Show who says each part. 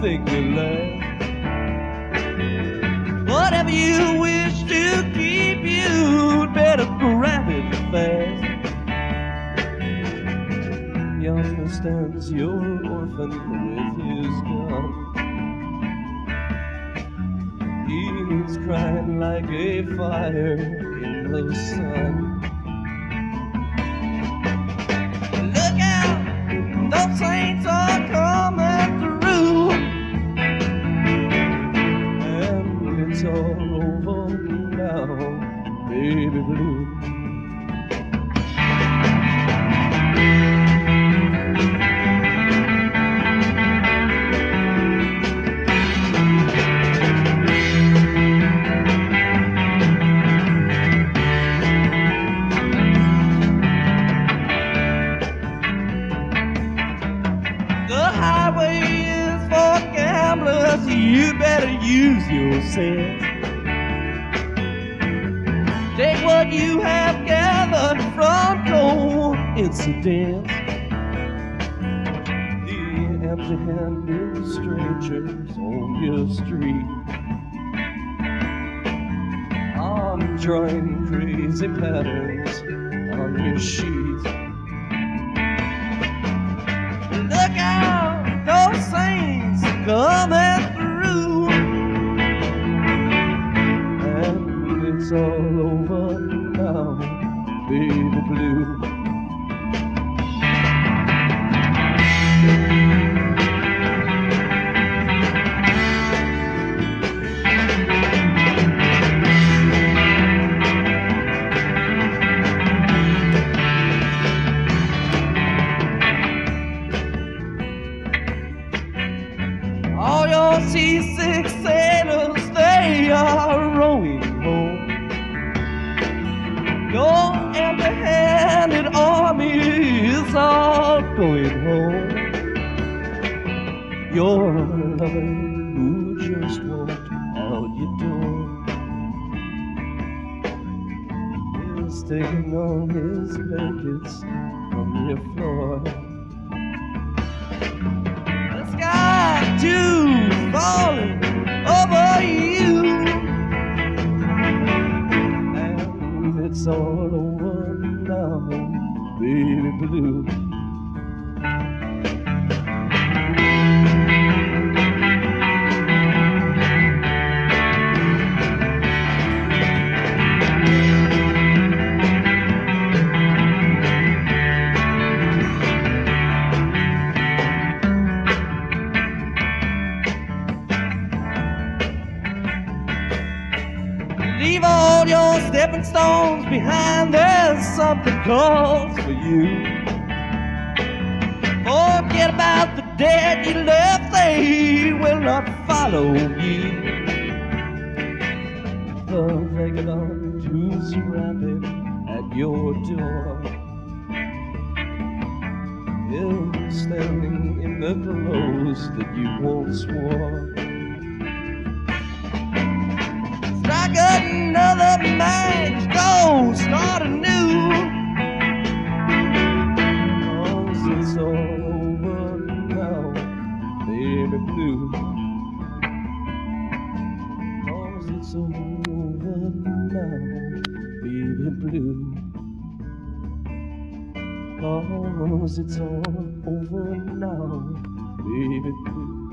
Speaker 1: think will last. Whatever you wish to keep, you'd better grab it fast. Yonder stands your orphan with his gun. He's crying like a fire in the sun. Look out, those saints are coming through, and it's all over now, baby blue. You better use your sense. Take what you have gathered from coincidence. The empty-handed strangers on your street are drawing crazy patterns on your sheet. Look out, those saints coming through, and it's all over now, baby blue. All your seasick sailors, they are rowing home. Your empty-handed army is all going home. Your lover who just walked out your door is taking all his blankets from your floor. Too falling over you, and it's all over now, baby blue. Leave all your stepping stones behind, there's something calls for you. Forget about the dead you left, they will not follow you. The vagabond who's rapping at your door is standing in the clothes that you once wore. Strike another match, go start anew. 'Cause it's all over now, baby blue. 'Cause it's all over now, baby blue. 'Cause it's all over now, baby blue.